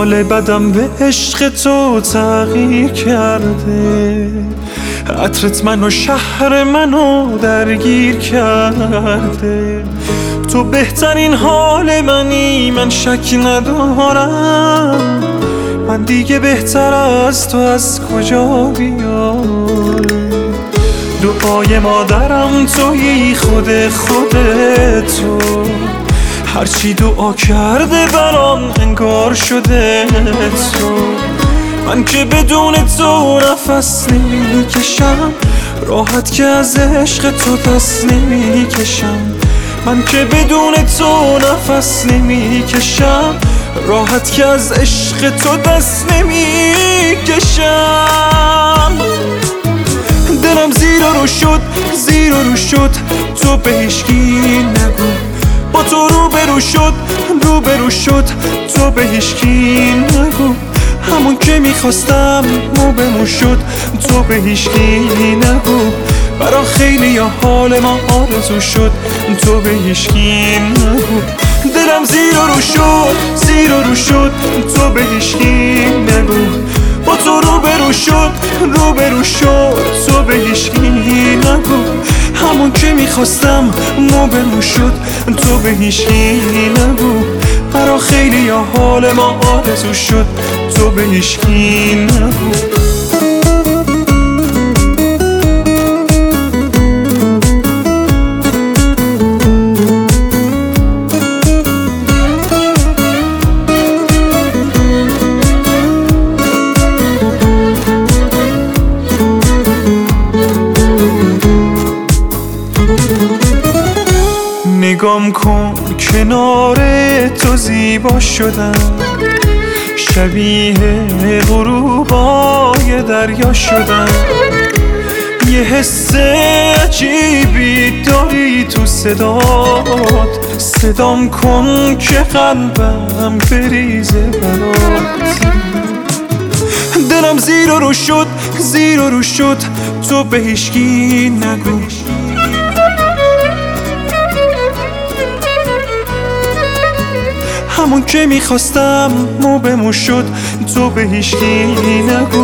حال بدم به عشق تو تغییر کرده، عطرت منو شهر منو درگیر کرده. تو بهترین حال منی، من شک ندارم. من دیگه بهتر از تو از کجا بیام؟ دعای مادرم تویی، خودتو. هرچی دعا کرده برام انگار شده تو. من که بدون تو نفس نمیکشم، راحت که از عشق تو دست نمیکشم. من که بدون تو نفس نمیکشم، راحت که از عشق تو دست نمیکشم. دلم زیر و رو شد تو به هیچکی نگو. با تو روبرو شد تو به هیچکی نگو. همون که میخواستم موبمون شد تو به هیچکی نگو. برا خیلی یا حال ما آرزو شد تو به هیچکی نگو. دلم زیر و رو شد تو به هیچکی نگو. با تو روبرو شد تو به هیچکی نگو. همون که میخواستم موبمون شد تو به هیچکی نگو. برا خیلی یا حال ما آرزو شد تو به هیچکی نگو. نگام کن کنار تو زیبا شدم، شبیه غروبای دریا شدم. یه حس عجیبی داری تو صدات، صدام کن که قلبم بریزه برات. دلم زیر و رو شد تو به هیچکی نگو. همون که میخواستم موبمون شد تو به هیچکی نگو.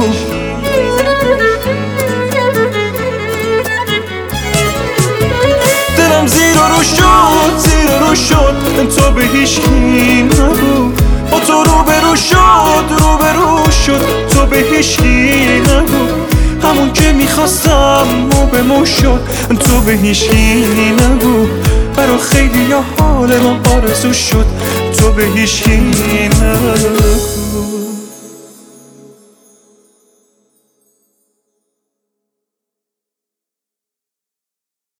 دلم زیر و رو شد تو به هیچکی نگو. با تو روبرو شد تو به هیچکی نگو. همون که میخواستم موبمون شد تو به هیچکی نگو. برا خیلی یا حال ما آرزو شد تو به هیچکی نگو.